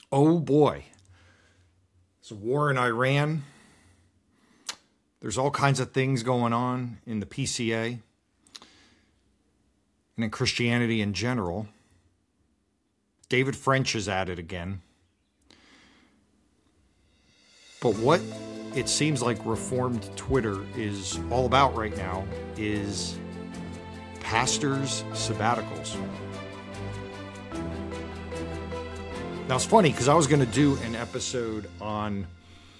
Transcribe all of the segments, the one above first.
Oh boy. There's a war in Iran. There's all kinds of things going on in the PCA and in Christianity in general. David French is at it again. But what it seems like Reformed Twitter is all about right now is pastors' sabbaticals. Now it's funny because I was going to do an episode on,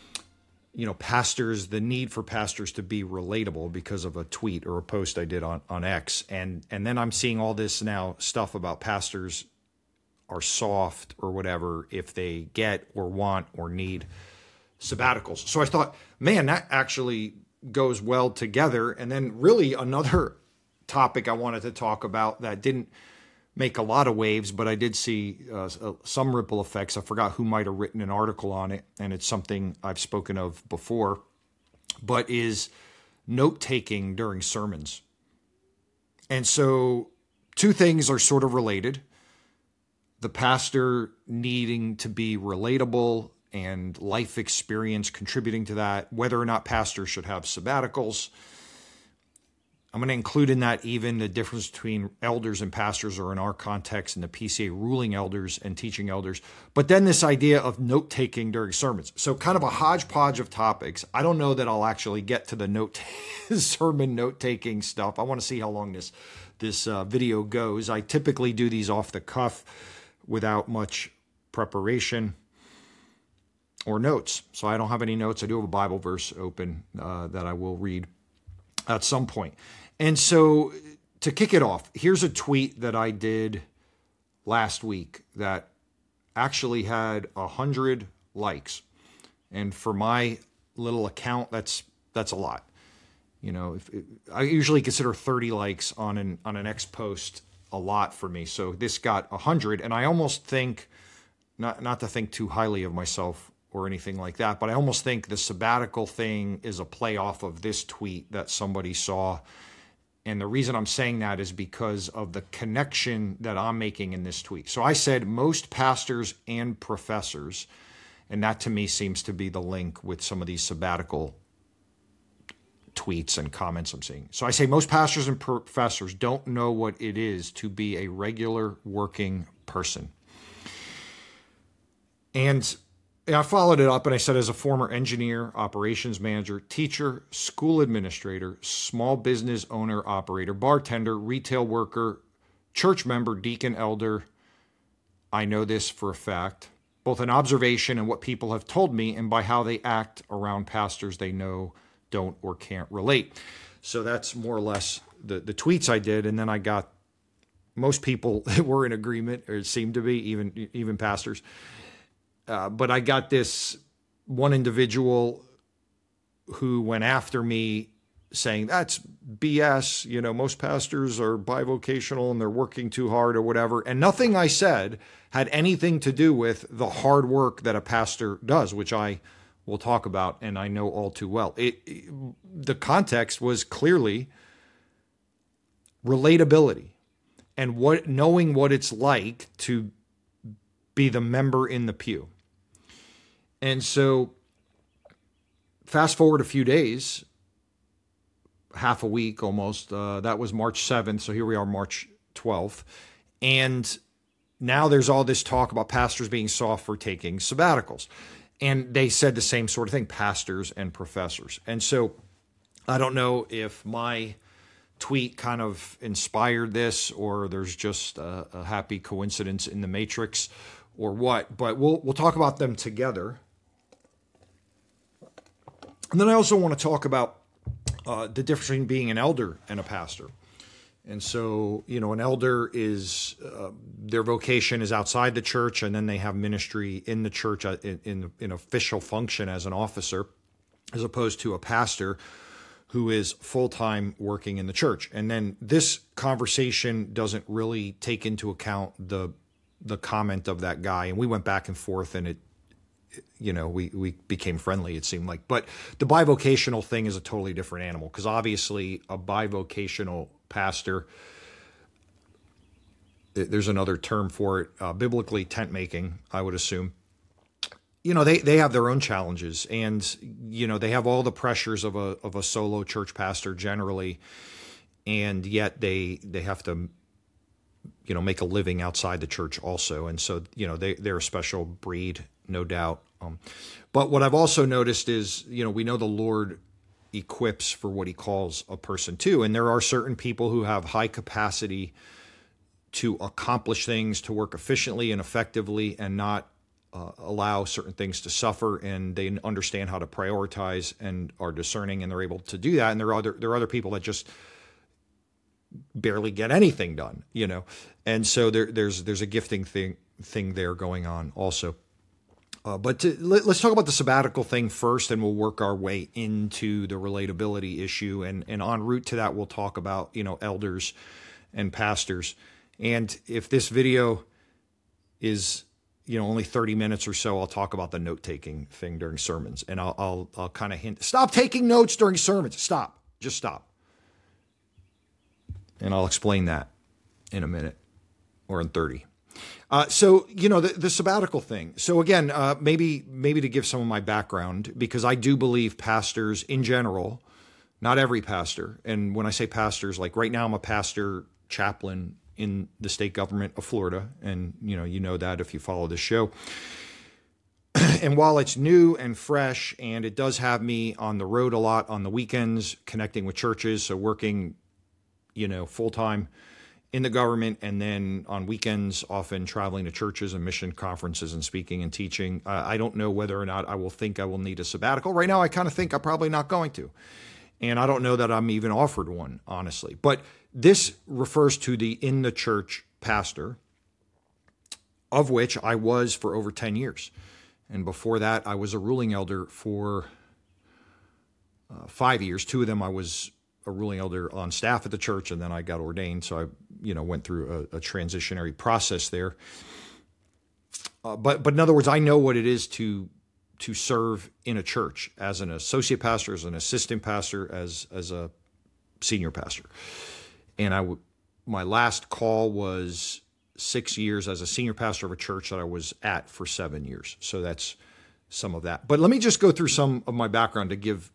pastors, the need for pastors to be relatable because of a tweet or a post I did on X. And then I'm seeing all this now stuff about pastors are soft or whatever if they get or want or need sabbaticals. So I thought, man, that actually goes well together. And then really another topic I wanted to talk about that didn't make a lot of waves, but I did see some ripple effects. I forgot who might have written an article on it, and it's something I've spoken of before, but is note-taking during sermons. And so two things are sort of related. The pastor needing to be relatable and life experience contributing to that, whether or not pastors should have sabbaticals. I'm going to include in that even the difference between elders and pastors, or in our context in the PCA, ruling elders and teaching elders. But then this idea of note-taking during sermons. So kind of a hodgepodge of topics. I don't know that I'll actually get to the sermon note-taking stuff. I want to see how long this video goes. I typically do these off the cuff without much preparation or notes. So I don't have any notes. I do have a Bible verse open that I will read at some point. And so to kick it off, here's a tweet that I did last week that actually had 100 likes. And for my little account, that's a lot. I usually consider 30 likes on an X post a lot for me. So this got 100, and I almost think, not to think too highly of myself or anything like that, but I almost think the sabbatical thing is a play off of this tweet that somebody saw. And the reason I'm saying that is because of the connection that I'm making in this tweet. So I said most pastors and professors, and that to me seems to be the link with some of these sabbatical tweets and comments I'm seeing. So I say most pastors and professors don't know what it is to be a regular working person. And I followed it up and I said, as a former engineer, operations manager, teacher, school administrator, small business owner, operator, bartender, retail worker, church member, deacon, elder, I know this for a fact, both an observation and what people have told me, and by how they act around pastors they know, don't, or can't relate. So that's more or less the tweets I did. And then I got most people that were in agreement, or it seemed to be, even pastors. But I got this one individual who went after me saying, that's BS. Most pastors are bivocational and they're working too hard or whatever. And nothing I said had anything to do with the hard work that a pastor does, which I will talk about and I know all too well. The context was clearly relatability and knowing what it's like to be the member in the pew. And so fast forward a few days, half a week almost, that was March 7th. So here we are, March 12th. And now there's all this talk about pastors being soft for taking sabbaticals. And they said the same sort of thing, pastors and professors. And so I don't know if my tweet kind of inspired this, or there's just a happy coincidence in the matrix, or what, but we'll talk about them together. And then I also want to talk about the difference between being an elder and a pastor. And so, an elder is, their vocation is outside the church, and then they have ministry in the church in official function as an officer, as opposed to a pastor who is full-time working in the church. And then this conversation doesn't really take into account the comment of that guy. And we went back and forth, and we became friendly, it seemed like. But the bivocational thing is a totally different animal, because obviously a bivocational pastor, there's another term for it, biblically tent making, I would assume. they have their own challenges, and, they have all the pressures of a solo church pastor generally. And yet they have to, make a living outside the church also. And so, they're a special breed, no doubt. But what I've also noticed is, we know the Lord equips for what he calls a person to. And there are certain people who have high capacity to accomplish things, to work efficiently and effectively, and not allow certain things to suffer. And they understand how to prioritize and are discerning, and they're able to do that. And there are other people that just barely get anything done, and so there's a gifting thing there going on also. But let's talk about the sabbatical thing first, and we'll work our way into the relatability issue. And en route to that, we'll talk about, elders and pastors. And if this video is, only 30 minutes or so, I'll talk about the note-taking thing during sermons. And I'll kind of hint, stop taking notes during sermons. Stop. Just stop. And I'll explain that in a minute, or in 30. So, the sabbatical thing. So again, maybe to give some of my background, because I do believe pastors in general, not every pastor. And when I say pastors, like right now I'm a pastor chaplain in the state government of Florida. And, you know that if you follow this show. And while it's new and fresh, and it does have me on the road a lot on the weekends, connecting with churches, so working full-time in the government, and then on weekends, often traveling to churches and mission conferences and speaking and teaching. I don't know whether or not I will need a sabbatical. Right now, I kind of think I'm probably not going to. And I don't know that I'm even offered one, honestly. But this refers to the in the church pastor, of which I was for over 10 years. And before that, I was a ruling elder for 5 years. 2 of them I was a ruling elder on staff at the church, and then I got ordained. So I, went through a transitionary process there. But in other words, I know what it is to serve in a church as an associate pastor, as an assistant pastor, as a senior pastor. And my last call was 6 years as a senior pastor of a church that I was at for 7 years. So that's some of that. But let me just go through some of my background to give,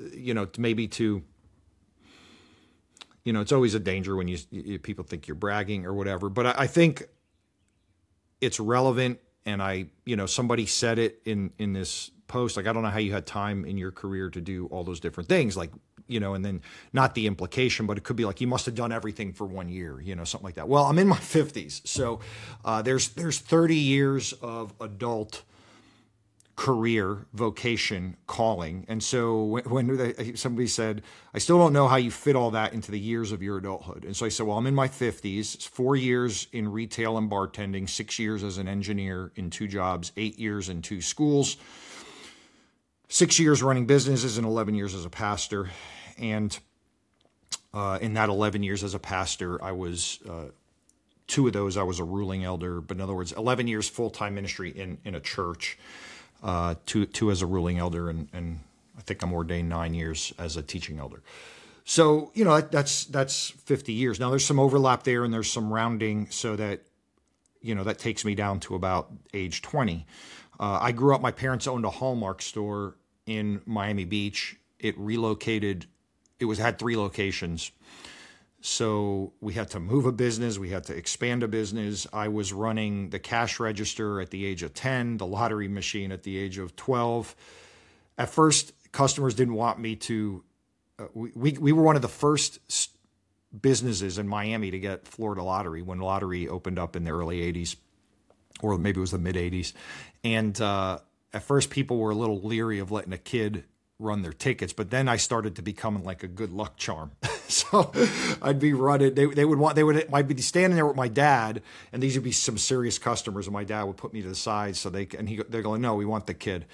it's always a danger when people think you're bragging or whatever, but I think it's relevant. And somebody said it in this post, like, I don't know how you had time in your career to do all those different things, like, and then not the implication, but it could be like, you must have done everything for 1 year, something like that. Well, I'm in my 50s. So there's 30 years of adult career, vocation, calling. And so when somebody said, I still don't know how you fit all that into the years of your adulthood. And so I said, well, I'm in my 50s, 4 years in retail and bartending, 6 years as an engineer in 2 jobs, 8 years in 2 schools, 6 years running businesses, and 11 years as a pastor. And in that 11 years as a pastor, I was 2 of those, I was a ruling elder. But in other words, 11 years full-time ministry in a church. 2 as a ruling elder, and I think I'm ordained 9 years as a teaching elder. So, that's 50 years. Now there's some overlap there, and there's some rounding, so that, that takes me down to about age 20. I grew up, my parents owned a Hallmark store in Miami Beach. It had 3 locations. So we had to move a business. We had to expand a business. I was running the cash register at the age of 10, the lottery machine at the age of 12. At first, customers didn't want me to. We were one of the first businesses in Miami to get Florida Lottery when lottery opened up in the early 80s, or maybe it was the mid 80s. And at first, people were a little leery of letting a kid run their tickets, but then I started to become like a good luck charm. So I'd be running. I'd be standing there with my dad, and these would be some serious customers, and my dad would put me to the side so they're going, no, we want the kid,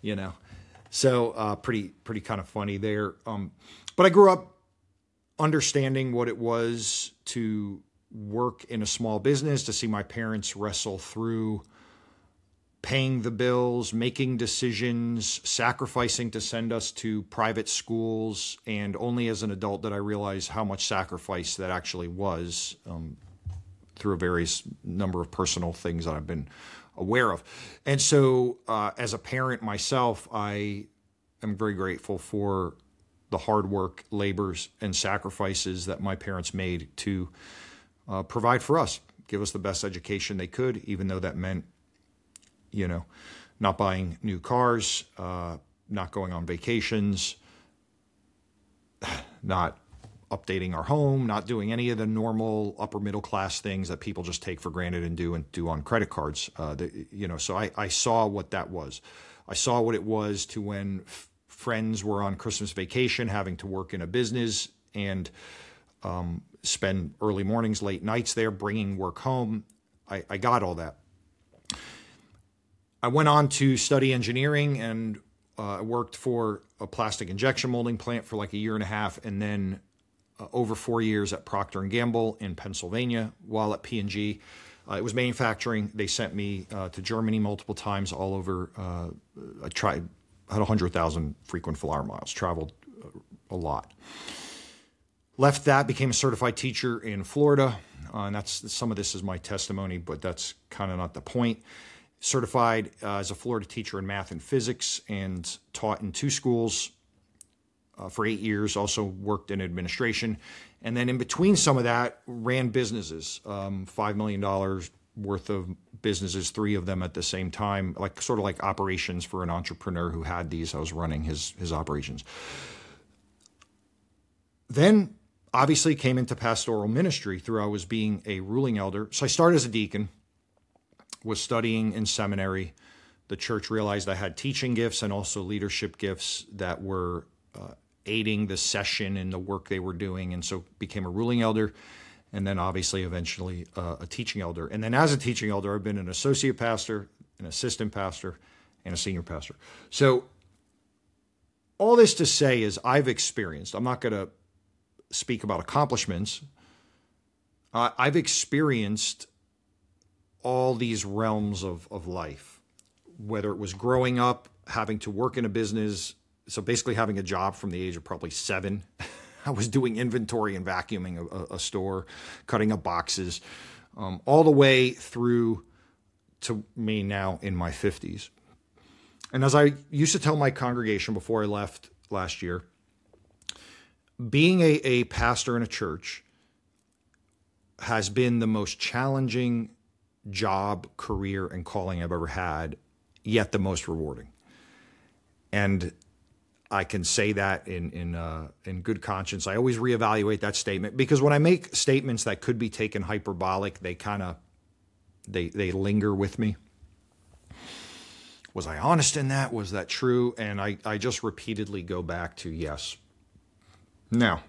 So pretty kind of funny there. But I grew up understanding what it was to work in a small business, to see my parents wrestle through paying the bills, making decisions, sacrificing to send us to private schools. And only as an adult did I realize how much sacrifice that actually was, through a various number of personal things that I've been aware of. And so as a parent myself, I am very grateful for the hard work, labors, and sacrifices that my parents made to provide for us, give us the best education they could, even though that meant, not buying new cars, not going on vacations, not updating our home, not doing any of the normal upper middle class things that people just take for granted and do on credit cards. So I saw what that was. I saw what it was to when friends were on Christmas vacation, having to work in a business and spend early mornings, late nights there, bringing work home. I got all that. I went on to study engineering and I worked for a plastic injection molding plant for like a year and a half, and then over 4 years at Procter & Gamble in Pennsylvania. While at P&G, it was manufacturing. They sent me to Germany multiple times all over. I had 100,000 frequent flyer miles, traveled a lot. Left that, became a certified teacher in Florida. And that's some of this is my testimony, but that's kind of not the point. Certified as a Florida teacher in math and physics, and taught in 2 schools for 8 years. Also worked in administration. And then in between some of that, ran businesses, $5 million worth of businesses, 3 of them at the same time, sort of like operations for an entrepreneur who had these. I was running his operations. Then obviously came into pastoral ministry through I was being a ruling elder. So I started as a deacon, was studying in seminary. The church realized I had teaching gifts and also leadership gifts that were aiding the session in the work they were doing, and so became a ruling elder, and then obviously eventually a teaching elder. And then as a teaching elder, I've been an associate pastor, an assistant pastor, and a senior pastor. So all this to say is I've experienced, I'm not going to speak about accomplishments, I've experienced all these realms of life, whether it was growing up, having to work in a business, so basically having a job from the age of probably 7. I was doing inventory and vacuuming a store, cutting up boxes, all the way through to me now in my 50s. And as I used to tell my congregation before I left last year, being a pastor in a church has been the most challenging job, career, and calling I've ever had, yet the most rewarding. And I can say that in good conscience. I always reevaluate that statement, because when I make statements that could be taken hyperbolic, they kind of they linger with me. Was I honest in that? Was that true? And I just repeatedly go back to yes. Now,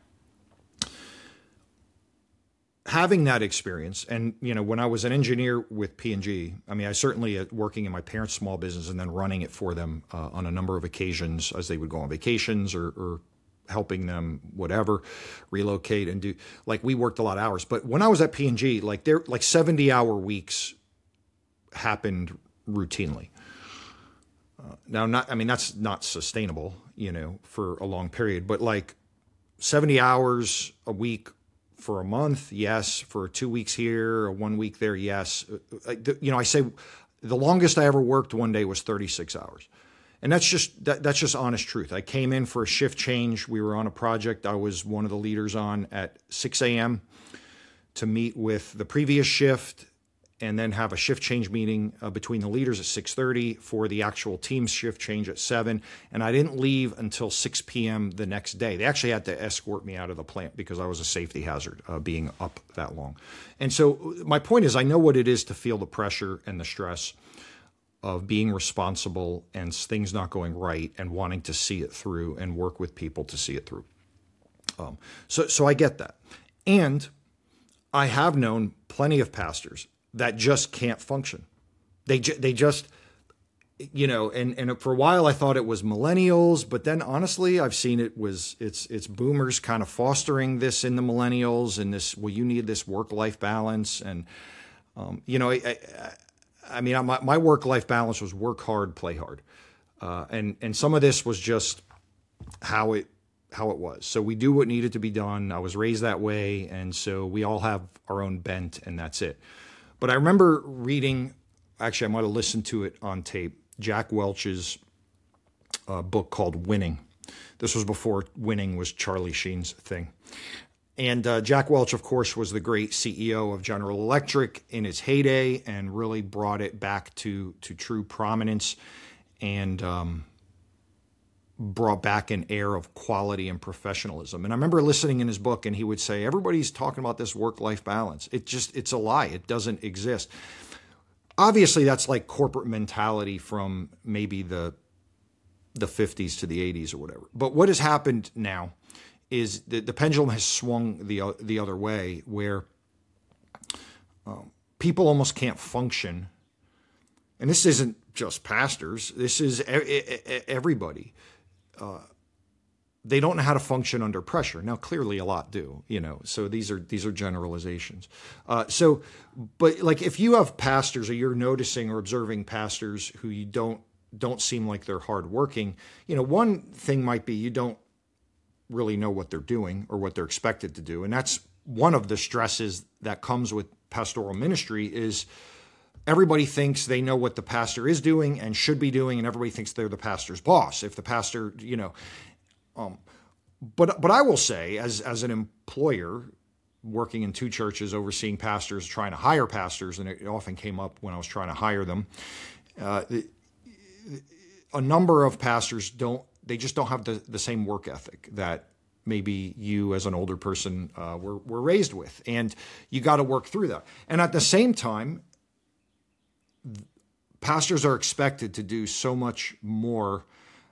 having that experience, and when I was an engineer with P&G, I certainly working in my parents' small business and then running it for them on a number of occasions as they would go on vacations or helping them, whatever, relocate and do, we worked a lot of hours. But when I was at P&G, 70-hour weeks happened routinely. Now, that's not sustainable, for a long period, but 70 hours a week for a month, yes. For 2 weeks here or 1 week there, yes. I say the longest I ever worked one day was 36 hours. And that's just honest truth. I came in for a shift change. We were on a project I was one of the leaders on at 6 a.m. to meet with the previous shift, and then have a shift change meeting between the leaders at 6:30 for the actual team's shift change at 7. And I didn't leave until 6 p.m. the next day. They actually had to escort me out of the plant because I was a safety hazard being up that long. And so my point is, I know what it is to feel the pressure and the stress of being responsible and things not going right and wanting to see it through and work with people to see it through. So I get that. And I have known plenty of pastors that just can't function. They just, and for a while I thought it was millennials, but then honestly, I've seen it's boomers kind of fostering this in the millennials and this, well, you need this work-life balance. And, my work-life balance was work hard, play hard. And some of this was just how it was. So we do what needed to be done. I was raised that way. And so we all have our own bent, and that's it. But I remember reading, actually, I might have listened to it on tape. Jack Welch's book called Winning. This was before Winning was Charlie Sheen's thing. And Jack Welch, of course, was the great CEO of General Electric in its heyday and really brought it back to true prominence and brought back an air of quality and professionalism. And I remember listening in his book, and he would say, everybody's talking about this work-life balance. It's a lie. It doesn't exist. Obviously, that's like corporate mentality from maybe the 50s to the 80s or whatever. But what has happened now is the pendulum has swung the other way, where people almost can't function. And this isn't just pastors. This is everybody. They don't know how to function under pressure. Now, clearly, a lot do. So these are generalizations. But like if you have pastors, or you're noticing or observing pastors who you don't seem like they're hardworking, one thing might be you don't really know what they're doing or what they're expected to do. And that's one of the stresses that comes with pastoral ministry is everybody thinks they know what the pastor is doing and should be doing, and everybody thinks they're the pastor's boss. If the pastor, but I will say as an employer working in two churches, overseeing pastors, trying to hire pastors, and it often came up when I was trying to hire them, a number of pastors just don't have the same work ethic that maybe you as an older person were raised with. And you got to work through that. And at the same time, pastors are expected to do so much more.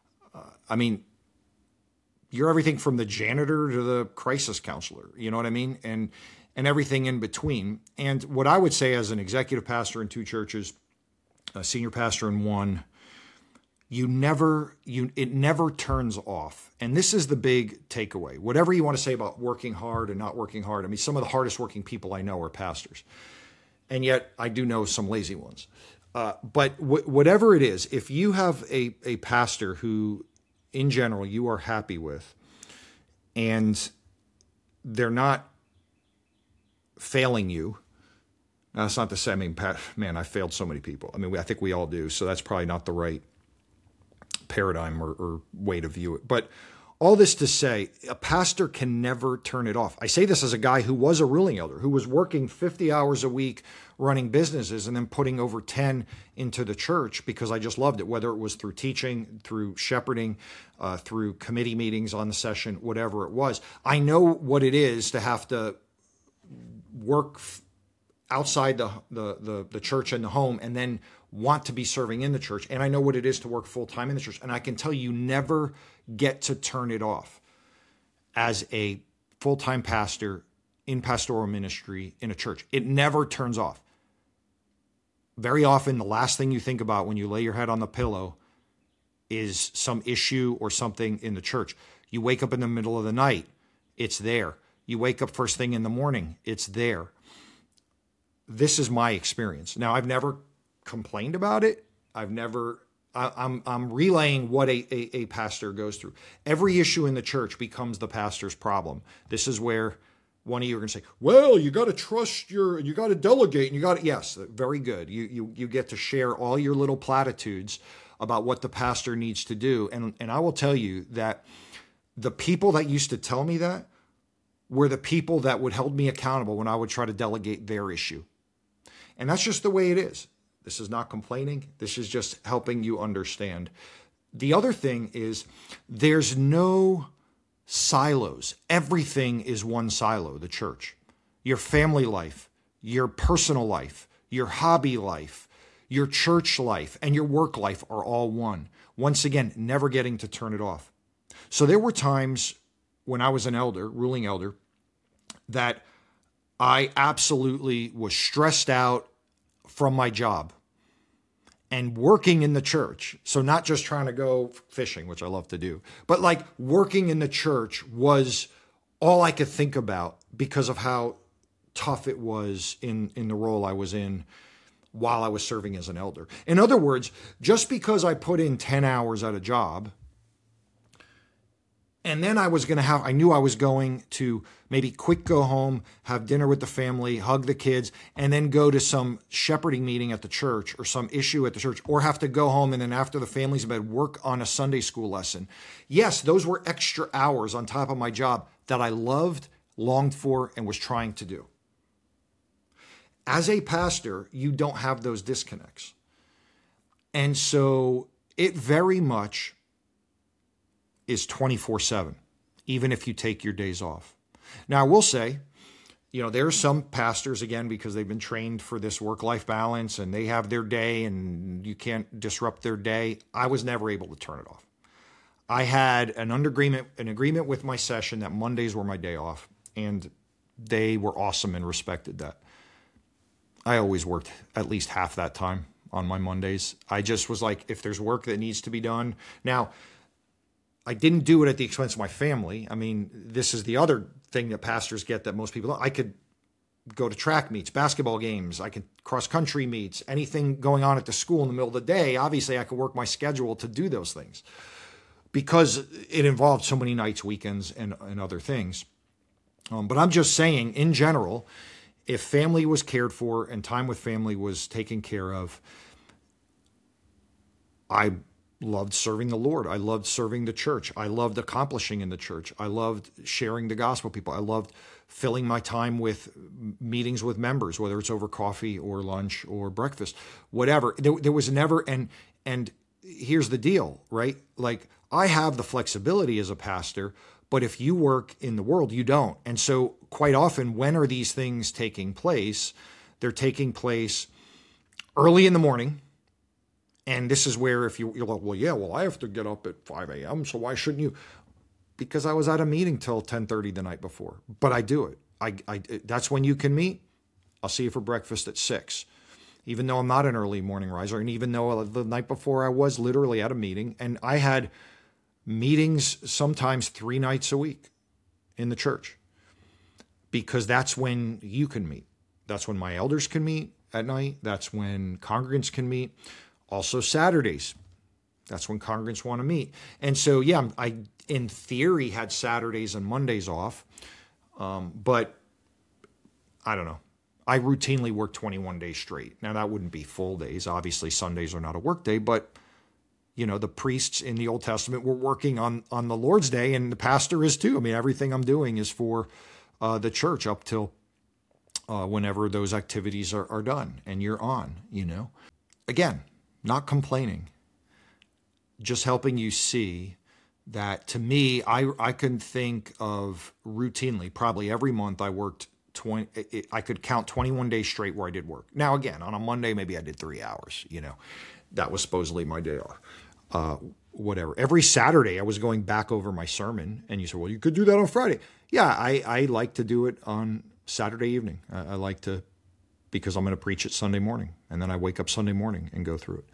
You're everything from the janitor to the crisis counselor, you know what I mean? And everything in between. And what I would say as an executive pastor in two churches, a senior pastor in one, it never turns off. And this is the big takeaway. Whatever you want to say about working hard and not working hard. Some of the hardest working people I know are pastors. And yet I do know some lazy ones. But whatever it is, if you have a pastor who, in general, you are happy with, and they're not failing you. Now, that's not to say, man, I failed so many people. I think we all do. So that's probably not the right paradigm or way to view it. But all this to say, a pastor can never turn it off. I say this as a guy who was a ruling elder, who was working 50 hours a week running businesses and then putting over 10 into the church because I just loved it, whether it was through teaching, through shepherding, through committee meetings on the session, whatever it was. I know what it is to have to work outside the church and the home and then want to be serving in the church. And I know what it is to work full-time in the church. And I can tell you never get to turn it off as a full-time pastor in pastoral ministry in a church. It never turns off. Very often, the last thing you think about when you lay your head on the pillow is some issue or something in the church. You wake up in the middle of the night, it's there. You wake up first thing in the morning, it's there. This is my experience. Now, I've never complained about it. I'm relaying what a pastor goes through. Every issue in the church becomes the pastor's problem. This is where one of you are going to say, well, you got to trust you got to delegate, and yes, very good. You get to share all your little platitudes about what the pastor needs to do. And I will tell you that the people that used to tell me that were the people that would hold me accountable when I would try to delegate their issue. And that's just the way it is. This is not complaining. This is just helping you understand. The other thing is there's no silos. Everything is one silo, the church. Your family life, your personal life, your hobby life, your church life, and your work life are all one. Once again, never getting to turn it off. So there were times when I was an elder, ruling elder, that I absolutely was stressed out from my job and working in the church. So not just trying to go fishing, which I love to do, but like working in the church was all I could think about because of how tough it was in the role I was in while I was serving as an elder. In other words, just because I put in 10 hours at a job And then I knew I was going to maybe quick go home, have dinner with the family, hug the kids, and then go to some shepherding meeting at the church or some issue at the church, or have to go home and then after the family's in bed, work on a Sunday school lesson. Yes, those were extra hours on top of my job that I loved, longed for, and was trying to do. As a pastor, you don't have those disconnects. And so it very much is 24/7, even if you take your days off. Now, I will say, there are some pastors, again, because they've been trained for this work-life balance and they have their day and you can't disrupt their day. I was never able to turn it off. I had an agreement with my session that Mondays were my day off, and they were awesome and respected that. I always worked at least half that time on my Mondays. I just was like, if there's work that needs to be done. Now, I didn't do it at the expense of my family. I mean, this is the other thing that pastors get that most people don't. I could go to track meets, basketball games. I could cross-country meets, anything going on at the school in the middle of the day. Obviously, I could work my schedule to do those things because it involved so many nights, weekends, and other things. But I'm just saying, in general, if family was cared for and time with family was taken care of, I loved serving the Lord. I loved serving the church. I loved accomplishing in the church. I loved sharing the gospel with people. I loved filling my time with meetings with members, whether it's over coffee or lunch or breakfast, whatever. There was never, and here's the deal, right? Like, I have the flexibility as a pastor, but if you work in the world, you don't. And so quite often, when are these things taking place? They're taking place early in the morning. And this is where if you're like, well, I have to get up at 5 a.m., so why shouldn't you? Because I was at a meeting till 10:30 the night before. But I do it. That's when you can meet. I'll see you for breakfast at 6. Even though I'm not an early morning riser, and even though the night before I was literally at a meeting, and I had meetings sometimes 3 nights a week in the church, because that's when you can meet. That's when my elders can meet at night. That's when congregants can meet. Also Saturdays. That's when congregants want to meet. And so, yeah, I, in theory, had Saturdays and Mondays off. But I don't know. I routinely work 21 days straight. Now, that wouldn't be full days. Obviously, Sundays are not a work day. But, the priests in the Old Testament were working on the Lord's Day, and the pastor is too. I mean, everything I'm doing is for the church up till whenever those activities are done and you're on, Again, not complaining, just helping you see that, to me, I can think of routinely, probably every month I worked I could count 21 days straight where I did work. Now, again, on a Monday, maybe I did 3 hours, that was supposedly my day off. Whatever. Every Saturday I was going back over my sermon, and you said, well, you could do that on Friday. Yeah, I like to do it on Saturday evening. I like to, because I'm going to preach it Sunday morning, and then I wake up Sunday morning and go through it.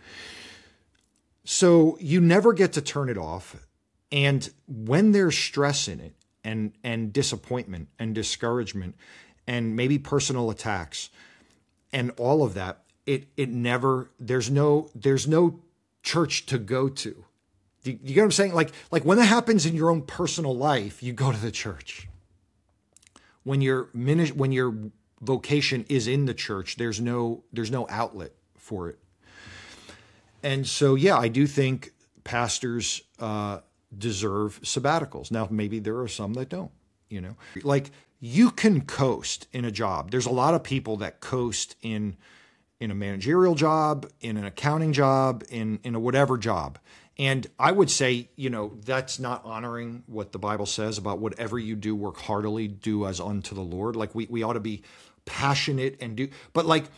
So you never get to turn it off. And when there's stress in it and disappointment and discouragement and maybe personal attacks and all of that, it never, there's no church to go to. You get what I'm saying? Like when that happens in your own personal life, you go to the church. When your vocation is in the church, there's no outlet for it. And so, yeah, I do think pastors deserve sabbaticals. Now, maybe there are some that don't, Like, you can coast in a job. There's a lot of people that coast in a managerial job, in an accounting job, in a whatever job. And I would say, that's not honoring what the Bible says about whatever you do, work heartily, do as unto the Lord. Like, we ought to be passionate and do, but like,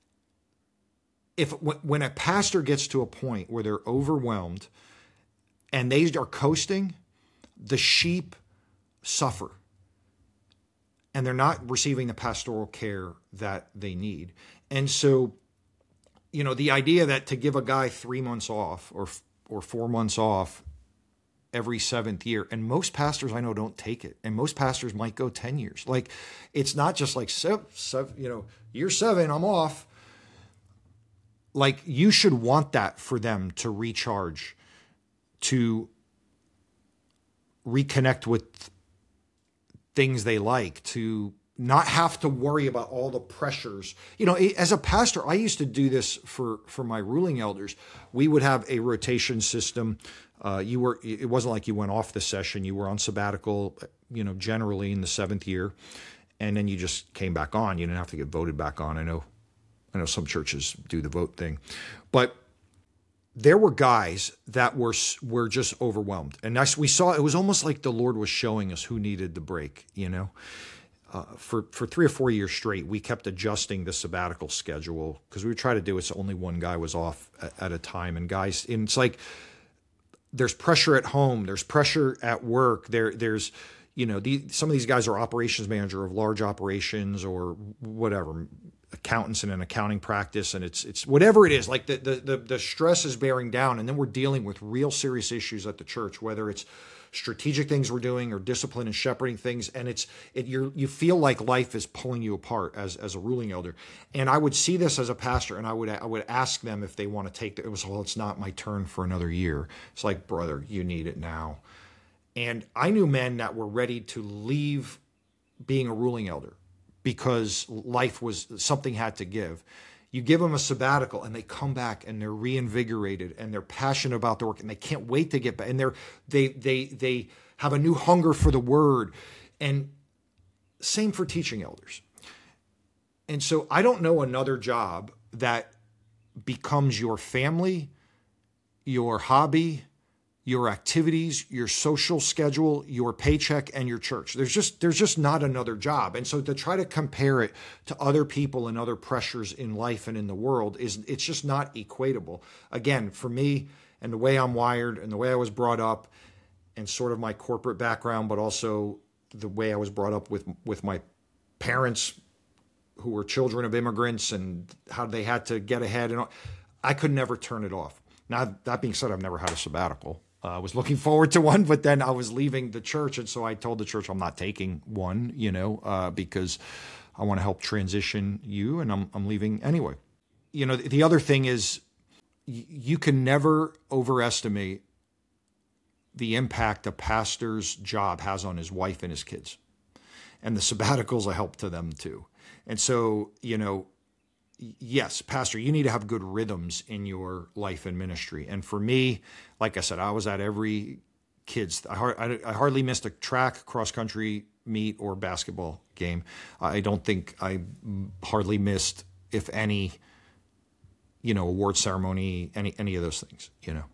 when a pastor gets to a point where they're overwhelmed and they are coasting, the sheep suffer and they're not receiving the pastoral care that they need. And so, the idea that to give a guy 3 months off or 4 months off every 7th year, and most pastors I know don't take it, and most pastors might go 10 years. Like, it's not just like, year 7, I'm off. Like, you should want that for them to recharge, to reconnect with things they like, to not have to worry about all the pressures. As a pastor, I used to do this for my ruling elders. We would have a rotation system. It wasn't like you went off the session. You were on sabbatical, generally in the 7th year, and then you just came back on. You didn't have to get voted back on. I know some churches do the vote thing, but there were guys that were just overwhelmed. And we saw, it was almost like the Lord was showing us who needed the break, For 3 or 4 years straight, we kept adjusting the sabbatical schedule because we would try to do it so only one guy was off at a time. And it's like there's pressure at home, there's pressure at work. There's some of these guys are operations manager of large operations or whatever, accountants in an accounting practice, and it's whatever it is. Like the stress is bearing down, and then we're dealing with real serious issues at the church, whether it's strategic things we're doing or discipline and shepherding things, and you feel like life is pulling you apart as a ruling elder. And I would see this as a pastor, and I would ask them if they want to take it's not my turn for another year. It's like, brother, you need it now. And I knew men that were ready to leave being a ruling elder because something had to give. You give them a sabbatical and they come back and they're reinvigorated and they're passionate about their work and they can't wait to get back. And they have a new hunger for the word. And same for teaching elders. And so I don't know another job that becomes your family, your hobby, your activities, your social schedule, your paycheck, and your church. There's just not another job. And so to try to compare it to other people and other pressures in life and in the world it's just not equatable. Again, for me and the way I'm wired and the way I was brought up and sort of my corporate background, but also the way I was brought up with my parents who were children of immigrants and how they had to get ahead, and I could never turn it off. Now, that being said, I've never had a sabbatical. I was looking forward to one, but then I was leaving the church. And so I told the church I'm not taking one, because I want to help transition you, and I'm leaving anyway. The other thing is you can never overestimate the impact a pastor's job has on his wife and his kids. And the sabbatical's a help to them too. And so, yes, pastor, you need to have good rhythms in your life and ministry. And for me, like I said, I was at every kid's. I hardly missed a track, cross country meet, or basketball game. I don't think I hardly missed, if any, award ceremony, any of those things,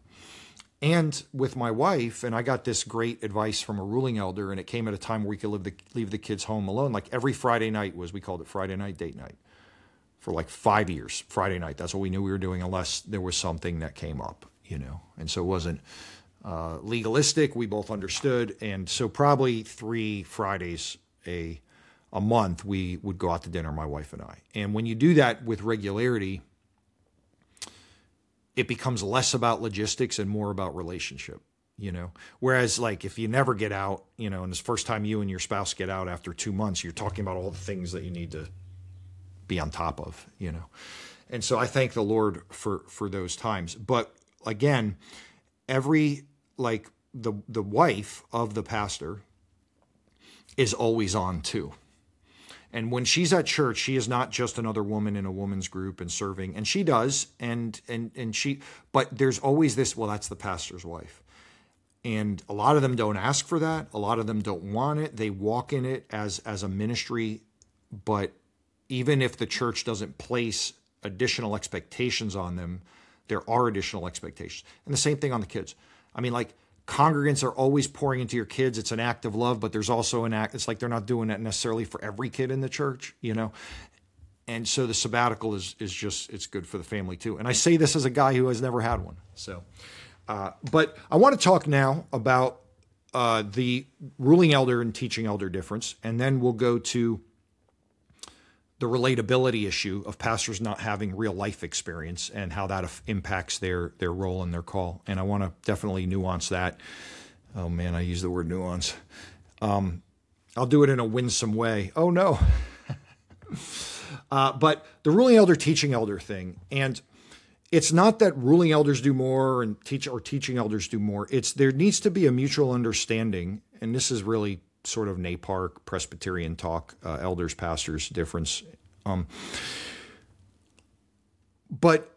And with my wife, and I got this great advice from a ruling elder, and it came at a time where we could leave the kids home alone. Like every Friday night we called it Friday night date night. For like 5 years, Friday night. That's what we knew we were doing unless there was something that came up, And so it wasn't legalistic. We both understood. And so probably 3 Fridays a month, we would go out to dinner, my wife and I. And when you do that with regularity, it becomes less about logistics and more about relationship, Whereas like if you never get out, and it's the first time you and your spouse get out after 2 months, you're talking about all the things that you need to be on top of, And so I thank the Lord for those times. But again, the wife of the pastor is always on too. And when she's at church, she is not just another woman in a woman's group and serving, and she does. But there's always this, well, that's the pastor's wife. And a lot of them don't ask for that. A lot of them don't want it. They walk in it as a ministry, but even if the church doesn't place additional expectations on them, there are additional expectations. And the same thing on the kids. I mean, like congregants are always pouring into your kids. It's an act of love, but there's also it's like they're not doing that necessarily for every kid in the church, And so the sabbatical is just, it's good for the family too. And I say this as a guy who has never had one. So, but I want to talk now about the ruling elder and teaching elder difference. And then we'll go to the relatability issue of pastors not having real life experience and how that impacts their role and their call. And I want to definitely nuance that. Oh man, I use the word nuance. I'll do it in a winsome way. Oh no. But the ruling elder, teaching elder thing. And it's not that ruling elders do more and teaching elders do more. It's there needs to be a mutual understanding, and this is really sort of NAPARC Presbyterian talk, elders, pastors difference. But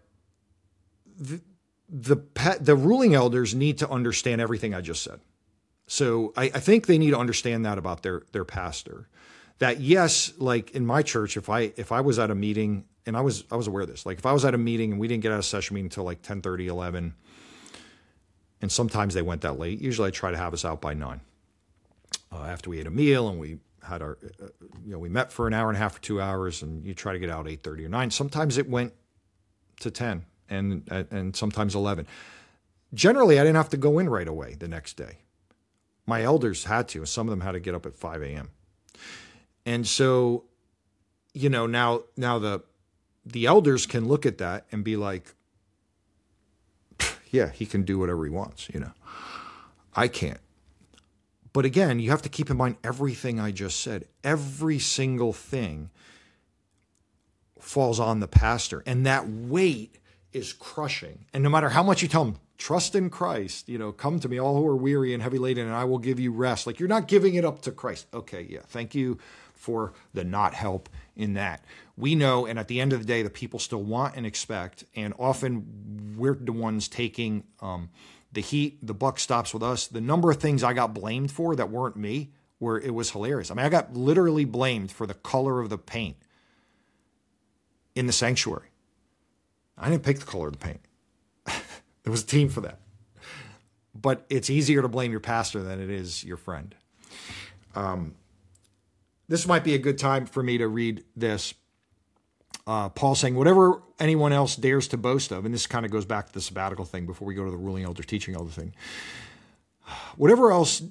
the ruling elders need to understand everything I just said. So I think they need to understand that about their pastor. That yes, like in my church, if I was at a meeting, and I was aware of this, like if I was at a meeting and we didn't get out of session meeting until like 10:30, 11, and sometimes they went that late. Usually I try to have us out by 9 after we ate a meal and we had our, we met for an hour and a half or 2 hours, and you try to get out 8:30 or 9. Sometimes it went to 10 and sometimes 11. Generally, I didn't have to go in right away the next day. My elders had to, and some of them had to get up at 5 a.m. And so, now the elders can look at that and be like, yeah, he can do whatever he wants, I can't. But again, you have to keep in mind everything I just said. Every single thing falls on the pastor, and that weight is crushing. And no matter how much you tell them, trust in Christ, come to me, all who are weary and heavy laden, and I will give you rest. Like, you're not giving it up to Christ. Okay, yeah, thank you for the not help in that. We know, and at the end of the day, the people still want and expect, and often we're the ones taking the heat. The buck stops with us. The number of things I got blamed for that weren't me, where it was hilarious. I mean, I got literally blamed for the color of the paint in the sanctuary. I didn't pick the color of the paint. There was a team for that. But it's easier to blame your pastor than it is your friend. This might be a good time for me to read this. Paul saying, whatever anyone else dares to boast of, and this kind of goes back to the sabbatical thing before we go to the ruling elder, teaching elder thing. Whatever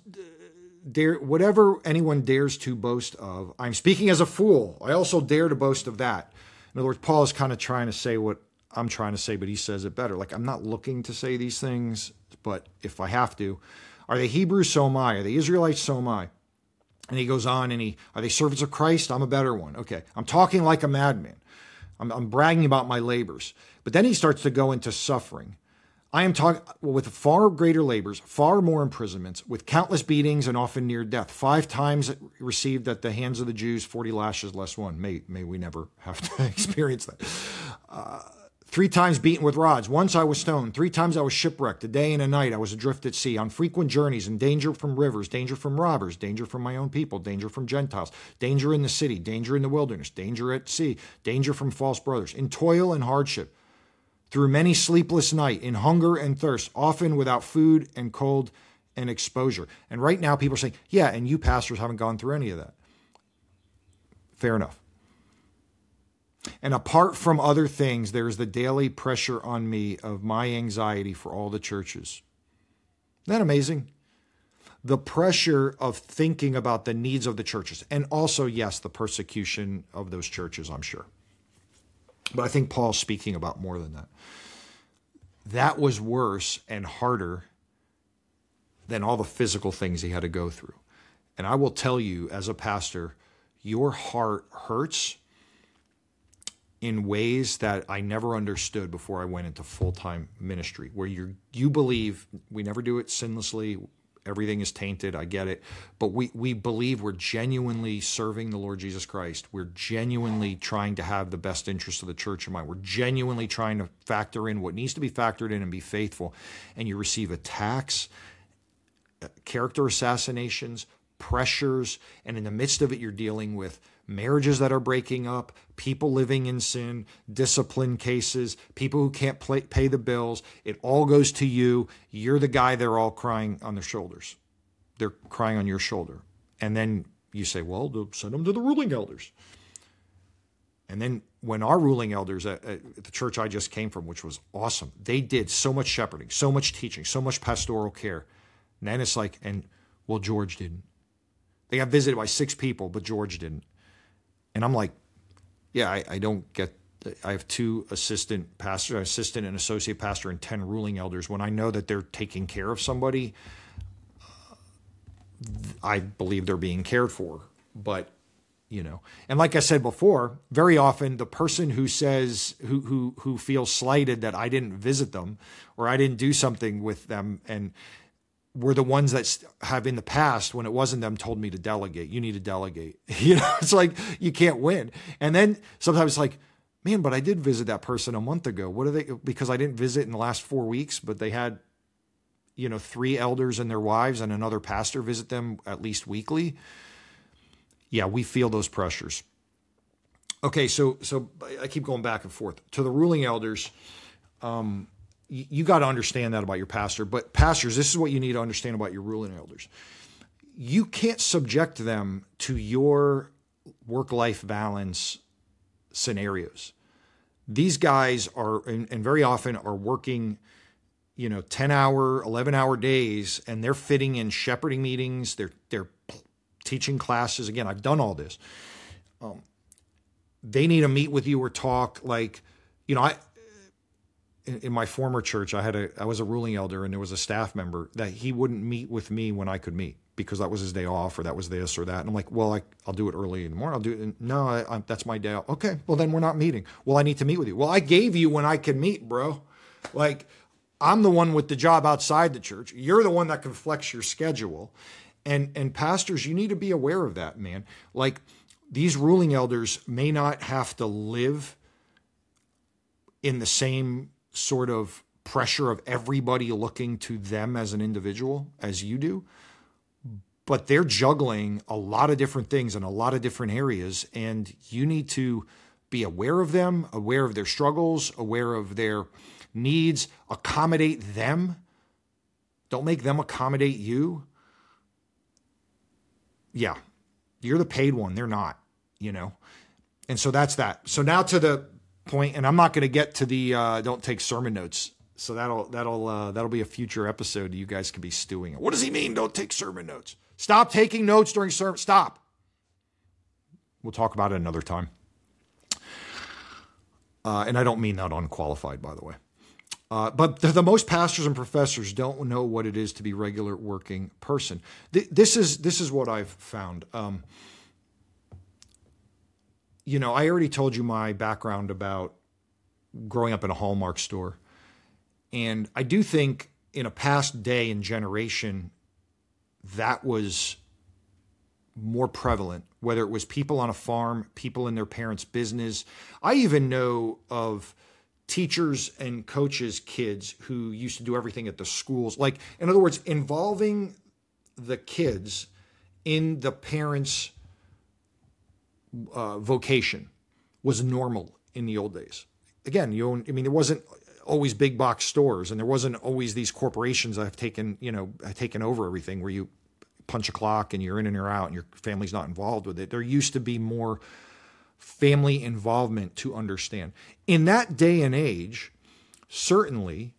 anyone dares to boast of, I'm speaking as a fool. I also dare to boast of that. In other words, Paul is kind of trying to say what I'm trying to say, but he says it better. Like, I'm not looking to say these things, but if I have to, are they Hebrews? So am I. Are they Israelites? So am I. And he goes on and are they servants of Christ? I'm a better one. Okay. I'm talking like a madman. I'm bragging about my labors. But then he starts to go into suffering. I am talking with far greater labors, far more imprisonments, with countless beatings and often near death. 5 times received at the hands of the Jews, 40 lashes less one. May we never have to experience that. 3 times beaten with rods. Once I was stoned. 3 times I was shipwrecked. A day and a night I was adrift at sea, on frequent journeys, in danger from rivers, danger from robbers, danger from my own people, danger from Gentiles, danger in the city, danger in the wilderness, danger at sea, danger from false brothers, in toil and hardship, through many sleepless nights, in hunger and thirst, often without food and cold and exposure. And right now people are saying, yeah, and you pastors haven't gone through any of that. Fair enough. And apart from other things, there's the daily pressure on me of my anxiety for all the churches. Isn't that amazing? The pressure of thinking about the needs of the churches. And also, yes, the persecution of those churches, I'm sure. But I think Paul's speaking about more than that. That was worse and harder than all the physical things he had to go through. And I will tell you, as a pastor, your heart hurts in ways that I never understood before I went into full-time ministry, where you believe we never do it sinlessly, everything is tainted, I get it, but we believe we're genuinely serving the Lord Jesus Christ. We're genuinely trying to have the best interest of the church in mind. We're genuinely trying to factor in what needs to be factored in and be faithful. And you receive attacks, character assassinations, pressures, and in the midst of it, you're dealing with marriages that are breaking up, people living in sin, discipline cases, people who can't pay the bills. It all goes to you. You're the guy they're all crying on their shoulders. They're crying on your shoulder. And then you say, well, they'll send them to the ruling elders. And then when our ruling elders at the church I just came from, which was awesome, they did so much shepherding, so much teaching, so much pastoral care. And then it's like, well, George didn't. They got visited by 6 people, but George didn't. And I'm like, yeah, I don't get, I have 2 assistant pastors, assistant and associate pastor, and 10 ruling elders. When I know that they're taking care of somebody, I believe they're being cared for. But, And like I said before, very often the person who says, who feels slighted that I didn't visit them or I didn't do something with them, and were the ones that have in the past, when it wasn't them, told me to delegate. You need to delegate. It's like, you can't win. And then sometimes it's like, man, but I did visit that person a month ago. What are they, because I didn't visit in the last 4 weeks, but they had, 3 elders and their wives and another pastor visit them at least weekly. Yeah, we feel those pressures. Okay, so I keep going back and forth. To the ruling elders, you got to understand that about your pastor. But pastors, this is what you need to understand about your ruling elders. You can't subject them to your work-life balance scenarios. These guys are, and very often are working, 10-hour, 11-hour days, and they're fitting in shepherding meetings. They're teaching classes. Again, I've done all this. They need to meet with you or talk. Like, in my former church, I was a ruling elder, and there was a staff member that he wouldn't meet with me when I could meet because that was his day off, or that was this or that. And I'm like, well, I'll do it early in the morning. I'll do it. No, that's my day off. Okay, well then we're not meeting. Well, I need to meet with you. Well, I gave you when I could meet, bro. Like, I'm the one with the job outside the church. You're the one that can flex your schedule. And pastors, you need to be aware of that, man. Like, these ruling elders may not have to live in the same sort of pressure of everybody looking to them as an individual as you do, but they're juggling a lot of different things in a lot of different areas, and you need to be aware of them, aware of their struggles, aware of their needs, accommodate them. Don't make them accommodate you. Yeah, you're the paid one. They're not, And so that's that. So now to the point, and I'm not going to get to the don't take sermon notes. So that'll be a future episode. You guys can be stewing. What does he mean? Don't take sermon notes. Stop taking notes during sermon. Stop. We'll talk about it another time. And I don't mean that unqualified, by the way. But the most pastors and professors don't know what it is to be a regular working person. This is what I've found. I already told you my background about growing up in a Hallmark store. And I do think in a past day and generation, that was more prevalent, whether it was people on a farm, people in their parents' business. I even know of teachers and coaches' kids who used to do everything at the schools. Like, in other words, involving the kids in the parents' vocation was normal in the old days. Again, there wasn't always big box stores, and there wasn't always these corporations that have taken over everything, where you punch a clock and you're in and you're out and your family's not involved with it. There used to be more family involvement to understand. In that day and age, certainly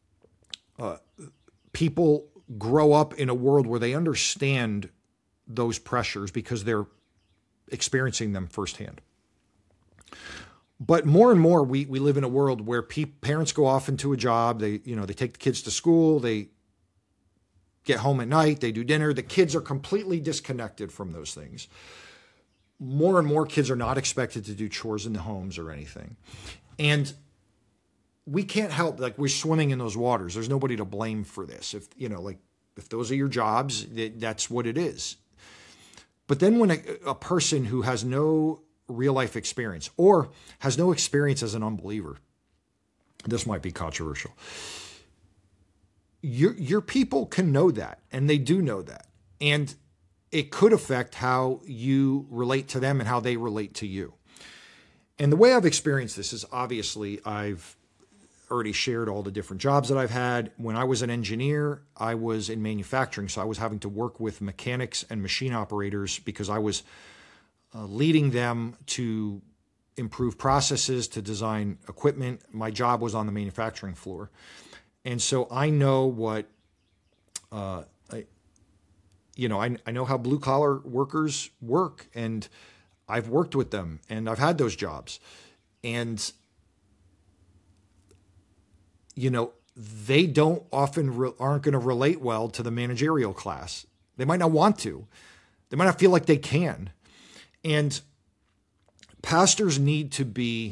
people grow up in a world where they understand those pressures because they're experiencing them firsthand. But more and more, we live in a world where parents go off into a job. They take the kids to school. They get home at night. They do dinner. The kids are completely disconnected from those things. More and more kids are not expected to do chores in the homes or anything. And we can't help, like, we're swimming in those waters. There's nobody to blame for this. If those are your jobs, that's what it is. But then when a person who has no real life experience or has no experience as an unbeliever, this might be controversial. Your people can know that, and they do know that. And it could affect how you relate to them and how they relate to you. And the way I've experienced this is, obviously, I've already shared all the different jobs that I've had. When I was an engineer, I was in manufacturing, so I was having to work with mechanics and machine operators because I was leading them to improve processes, to design equipment. My job was on the manufacturing floor. And so I know what, I know how blue collar workers work, and I've worked with them, and I've had those jobs. And, they don't often aren't going to relate well to the managerial class. They might not want to. They might not feel like they can. And pastors need to be,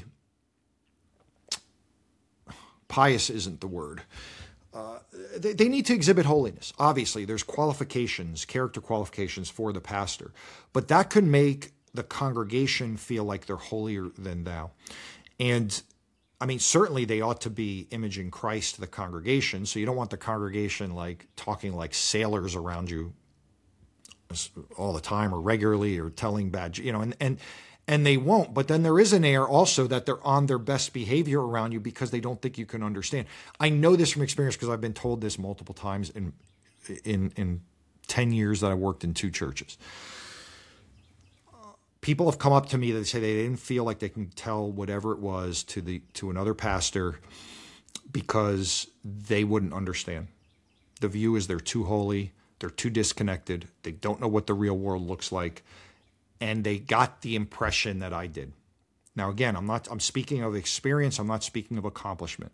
pious isn't the word. They need to exhibit holiness. Obviously, there's qualifications, character qualifications for the pastor, but that could make the congregation feel like they're holier than thou. And I mean, certainly they ought to be imaging Christ to the congregation. So you don't want the congregation like talking like sailors around you all the time or regularly or telling bad, and they won't. But then there is an air also that they're on their best behavior around you because they don't think you can understand. I know this from experience because I've been told this multiple times in 10 years that I worked in 2 churches. People have come up to me that say they didn't feel like they can tell whatever it was to another pastor because they wouldn't understand. The view is they're too holy, they're too disconnected, they don't know what the real world looks like, and they got the impression that I did. Now again, I'm speaking of experience, I'm not speaking of accomplishment.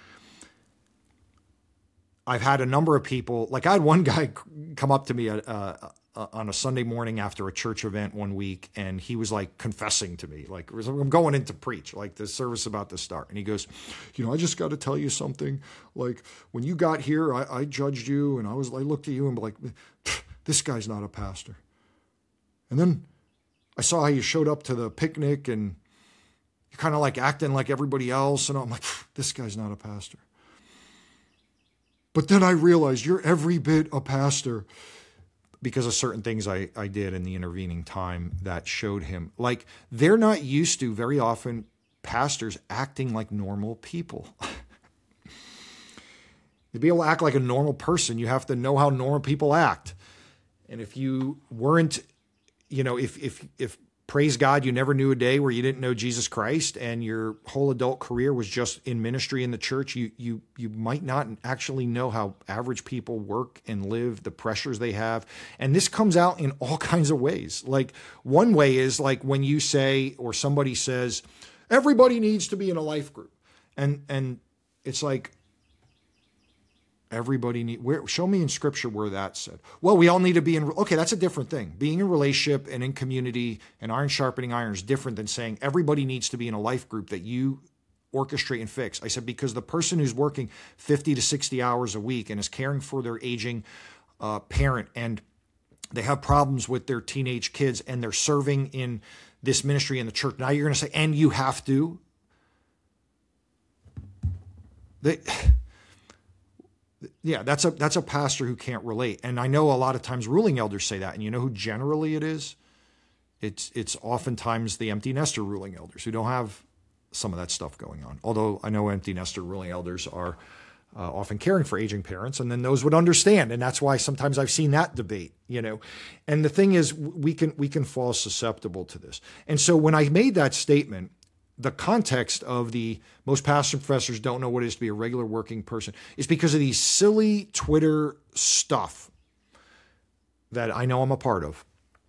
I've had a number of people, like I had one guy come up to me on a Sunday morning after a church event one week, and he was like confessing to me, like I'm going in to preach, like the service is about to start. And he goes, I just got to tell you something. Like when you got here, I judged you, and I looked at you and like, this guy's not a pastor. And then I saw how you showed up to the picnic and you're kind of like acting like everybody else. And I'm like, this guy's not a pastor. But then I realized you're every bit a pastor because of certain things I did in the intervening time that showed him. Like, they're not used to, very often, pastors acting like normal people. To be able to act like a normal person, you have to know how normal people act. And if you weren't, if praise God, you never knew a day where you didn't know Jesus Christ and your whole adult career was just in ministry in the church, you might not actually know how average people work and live, the pressures they have. And this comes out in all kinds of ways. Like one way is like when you say, or somebody says, everybody needs to be in a life group. And it's like, show me in scripture where that's said. Well, we all need to be okay, that's a different thing. Being in relationship and in community and iron sharpening iron is different than saying everybody needs to be in a life group that you orchestrate and fix. I said, because the person who's working 50 to 60 hours a week and is caring for their aging parent, and they have problems with their teenage kids, and they're serving in this ministry in the church. Now you're going to say, and you have to. Yeah, that's a pastor who can't relate. And I know a lot of times ruling elders say that. And you know who generally it is? It's oftentimes the empty nester ruling elders who don't have some of that stuff going on. Although I know empty nester ruling elders are often caring for aging parents, and then those would understand. And that's why sometimes I've seen that debate, And the thing is, we can fall susceptible to this. And so when I made that statement, the context of the most pastors and professors don't know what it is to be a regular working person is because of these silly Twitter stuff that I know I'm a part of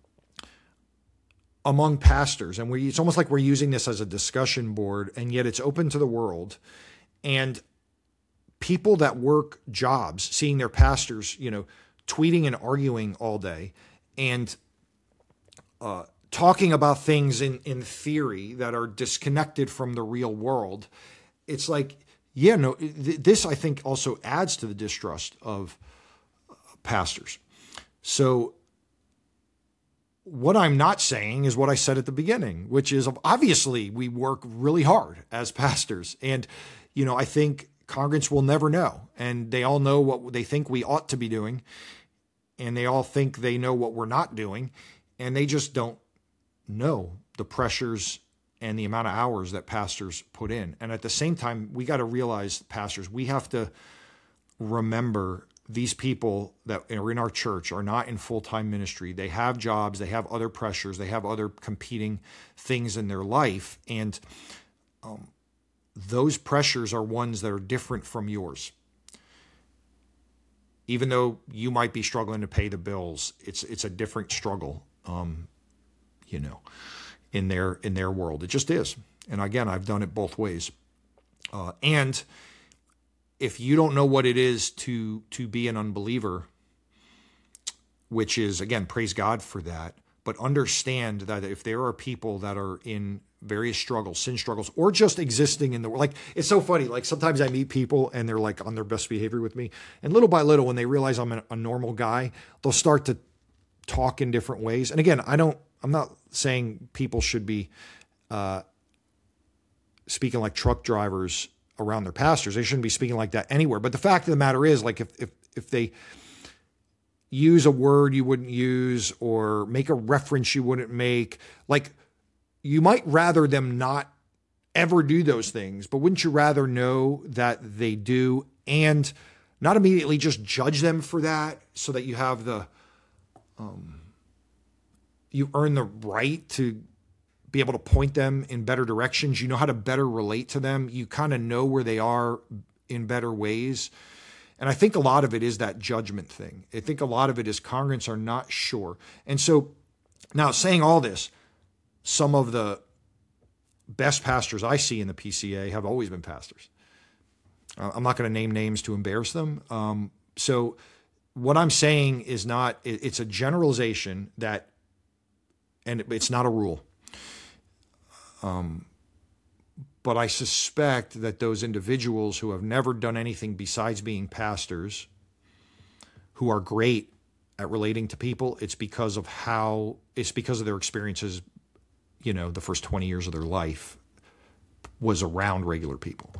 among pastors. And it's almost like we're using this as a discussion board, and yet it's open to the world. And people that work jobs, seeing their pastors, tweeting and arguing all day and talking about things in theory that are disconnected from the real world. It's like, this I think also adds to the distrust of pastors. So what I'm not saying is what I said at the beginning, which is obviously we work really hard as pastors. And, I think congregants will never know. And they all know what they think we ought to be doing. And they all think they know what we're not doing. And they just don't know the pressures and the amount of hours that pastors put in. And at the same time, we got to realize, pastors, we have to remember these people that are in our church are not in full-time ministry. They have jobs, they have other pressures, they have other competing things in their life. And those pressures are ones that are different from yours. Even though you might be struggling to pay the bills, it's a different struggle. In their world. It just is. And again, I've done it both ways. And if you don't know what it is to be an unbeliever, which is, again, praise God for that, but understand that if there are people that are in various struggles, sin struggles, or just existing in the world, like, it's so funny. Like, sometimes I meet people and they're like on their best behavior with me. And little by little, when they realize I'm a normal guy, they'll start to talk in different ways. And again, I'm not saying people should be speaking like truck drivers around their pastors. They shouldn't be speaking like that anywhere. But the fact of the matter is, like, if they use a word you wouldn't use or make a reference you wouldn't make, like, you might rather them not ever do those things, but wouldn't you rather know that they do and not immediately just judge them for that, so that you have you earn the right to be able to point them in better directions. You know how to better relate to them. You kind of know where they are in better ways. And I think a lot of it is that judgment thing. I think a lot of it is congregants are not sure. And so now, saying all this, some of the best pastors I see in the PCA have always been pastors. I'm not going to name names to embarrass them. So what I'm saying is not, it's a generalization that, and it's not a rule. But I suspect that those individuals who have never done anything besides being pastors, who are great at relating to people, it's because of their experiences, the first 20 years of their life was around regular people.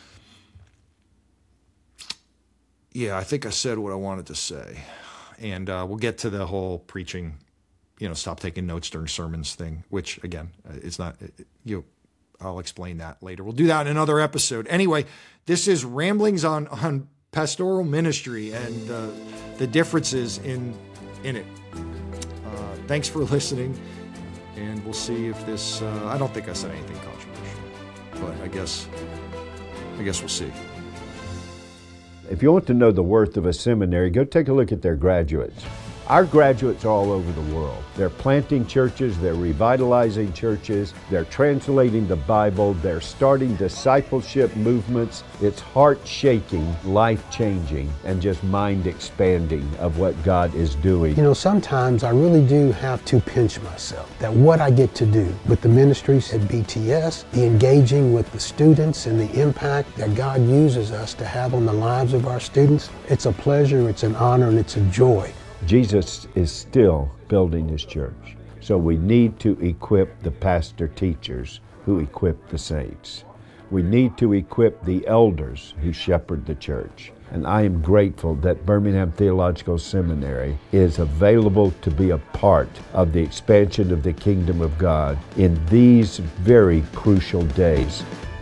Yeah, I think I said what I wanted to say. And we'll get to the whole preaching, stop taking notes during sermons thing, which, again, it's not, I'll explain that later. We'll do that in another episode. Anyway, this is Ramblings on Pastoral Ministry and the differences in it. Thanks for listening, and we'll see if this, I don't think I said anything controversial, but I guess we'll see. If you want to know the worth of a seminary, go take a look at their graduates. Our graduates are all over the world. They're planting churches, they're revitalizing churches, they're translating the Bible, they're starting discipleship movements. It's heart-shaking, life-changing, and just mind-expanding of what God is doing. Sometimes I really do have to pinch myself that what I get to do with the ministries at BTS, the engaging with the students and the impact that God uses us to have on the lives of our students, it's a pleasure, it's an honor, and it's a joy. Jesus is still building his church. So we need to equip the pastor teachers who equip the saints. We need to equip the elders who shepherd the church. And I am grateful that Birmingham Theological Seminary is available to be a part of the expansion of the kingdom of God in these very crucial days.